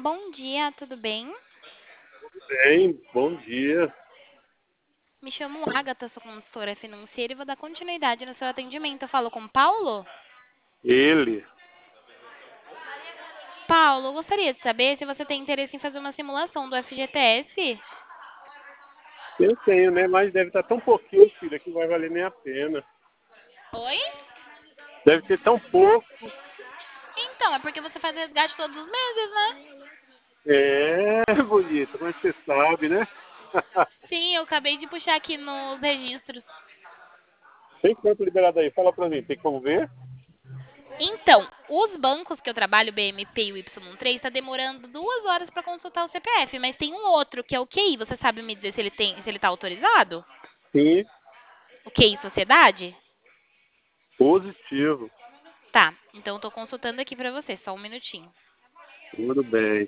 Bom dia, tudo bem? Bem, bom dia. Me chamo Agatha, sou consultora financeira e vou dar continuidade no seu atendimento. Eu falo com o Paulo? Ele. Paulo, eu gostaria de saber se você tem interesse em fazer uma simulação do FGTS. Eu tenho, né? Mas deve estar tão pouquinho, filha, que não vai valer nem a pena. Oi? Deve ser tão pouco. Então, é porque você faz resgate todos os meses, né? É, bonito, mas você sabe, né? Sim, eu acabei de puxar aqui nos registros. Tem quanto liberado aí? Fala pra mim, tem como ver? Então, os bancos que eu trabalho, o BMP e o Y3, está demorando 2 horas para consultar o CPF, mas tem um outro que é o QI. Você sabe me dizer se ele está autorizado? Sim, O QI Sociedade? positivo. Tá, então eu tô consultando aqui pra você, só um minutinho. Tudo bem.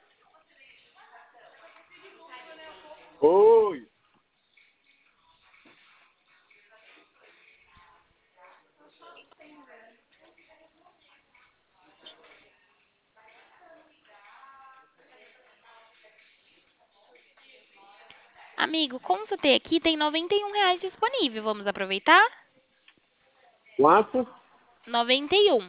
Oi! Amigo, consultei aqui, tem R$ 91 disponível, vamos aproveitar? Quanto? 91.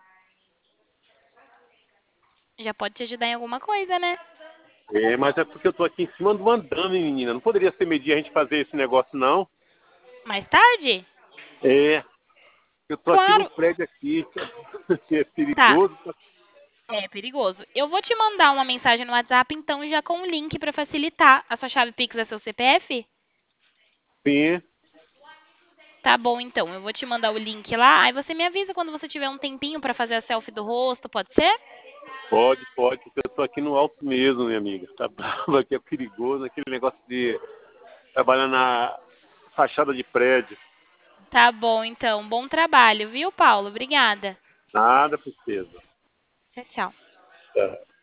Já pode te ajudar em alguma coisa, né? É, mas é porque eu tô aqui em cima do andame, menina. Não poderia ser meio dia a gente fazer esse negócio, não? Mais tarde? É, eu tô aqui no Claro. prédio aqui, que é Tá, perigoso. é perigoso. Eu vou te mandar uma mensagem no WhatsApp, então, já com o link pra facilitar. A sua chave Pix é seu CPF? Sim, Tá bom, então. Eu vou te mandar o link lá. Aí você me avisa quando você tiver um tempinho pra fazer a selfie do rosto, pode ser? pode, porque eu tô aqui no alto mesmo, minha amiga. Tá bravo aqui, é perigoso, aquele negócio de trabalhar na fachada de prédio. Tá bom, então. Bom trabalho, viu, Paulo? Obrigada. Nada precisa. Tchau, tchau. Tá.